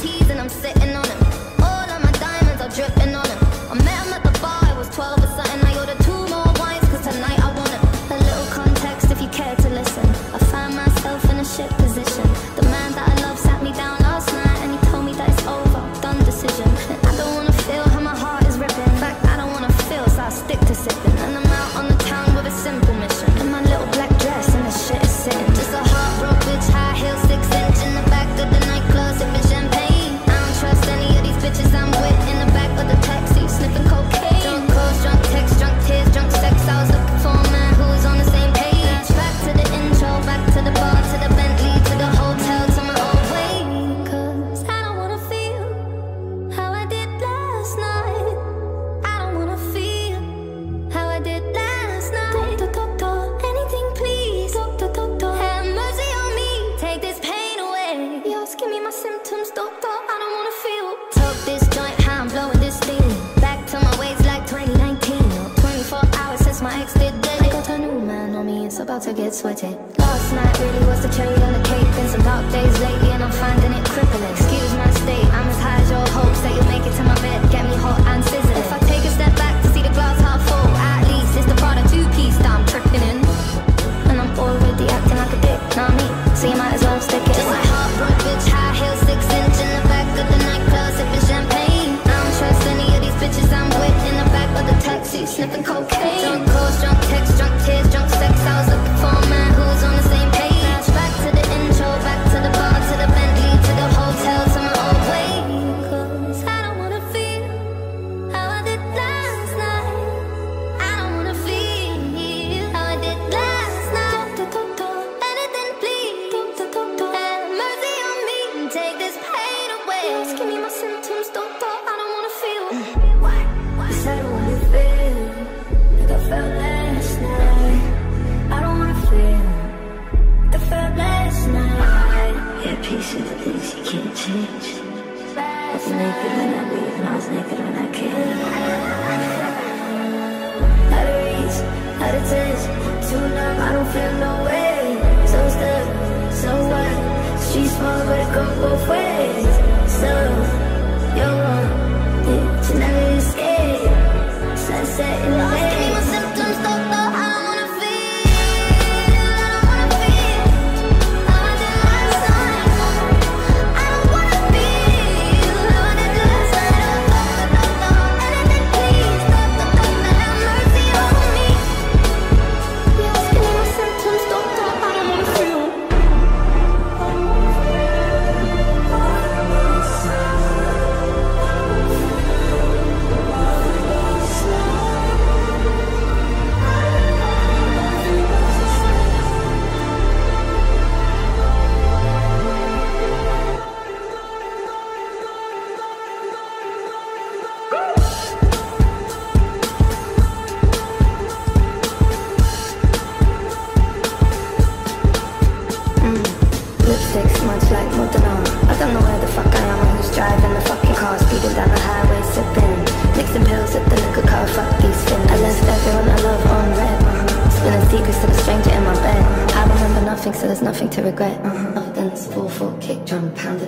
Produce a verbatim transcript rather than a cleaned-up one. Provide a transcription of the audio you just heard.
tees and I'm sitting on him. All of my diamonds are dripping on him. I met him at the bar, I was twelve or something. I ordered two more wines cause tonight I want him. A little context if you care to listen. I found myself in a shit position. The man that I love sat me down last night and he told me that it's over, done decision. And I don't wanna feel how my heart is ripping. In fact, I don't wanna feel, so I stick to sipping. And I'm out on the town with a simple mission. In my little black dress and the shit is sitting. Just a heart broke bitch, high heel, six inch in the back of the nightclub, sipping champagne. I don't trust any of these bitches I'm with. In the back of the taxi, sniffing cocaine. Drunk calls, drunk texts, drunk tears, drunk sex. I was looking for a man who was on the same page. Back to the intro, back to the bar, to the Bentley, to the hotel, to my old way. Cause I don't wanna feel how I did last night. I don't wanna feel how I did last night. Doctor, doctor, anything please. Doctor, doctor, have mercy on me. Take this pain away. Yes, give me my symptoms, doctor. I don't wanna feel. Took this joint, how I'm blowing this thing. Back to my ways like twenty nineteen. Or twenty-four hours since my ex did it. I got a new man on me, it's about to get sweaty. Last night really was the cherry on the cake. Been some dark days lately and I'm finding it crippling. Excuse my state, I'm as high as your hopes that you'll make it to my bed. Get me hot and sizzling. If I take a step back to see the glass half full, at least it's the Prada two-piece that I'm tripping in. And I'm already acting like a dick, know what I mean? So you might as well stick it. Just like heartbroken bitch, high heel, six inch in the back of the nightclub, sipping champagne. I don't trust any of these bitches I'm with. In the back of the taxi, sniffing cocaine. Drunk calls, drunk texts, drunk tears, drunk sex. I was looking for a man who was on the same page. Back to the intro, back to the bar, to the Bentley, to the hotel, to my old way. Cause I don't wanna feel how I did last night. I don't wanna feel how I did last night. Doctor, doctor, anything please. Doctor, doctor, have mercy on me and take this pain away. Yes, give me my symptoms, doctor. I don't wanna feel. Yes, I don't wanna feel like I felt last night. I don't wanna feel like I felt last night. Yeah, peace of the things you can't change. I was naked when I leave and I was naked when I came. Out of reach, out of touch, too numb, I don't feel no way. So stuck, so what? Street small, but it go both ways. So, you're wrong, yeah, you never escape. Sunset in the way. Give me my symptoms, doctor, I don't wanna feel. I don't wanna feel how I did last night. I don't wanna feel how I did last night. Doctor, doctor, anything please. Doctor, doctor, have mercy on me. Yes, give me my symptoms, doctor, I don't wanna feel. Lipstick smudge like Modena. I don't know where the fuck I am or who's driving the fucking car, speeding down the highway, sipping, mixing pills at the liquor car. Fuck these fins. I left everyone I love on red. Uh-huh. Spilling secrets to the stranger in my bed. I remember nothing, so there's nothing to regret. Uh-huh. Other than this four four kick drum pounding.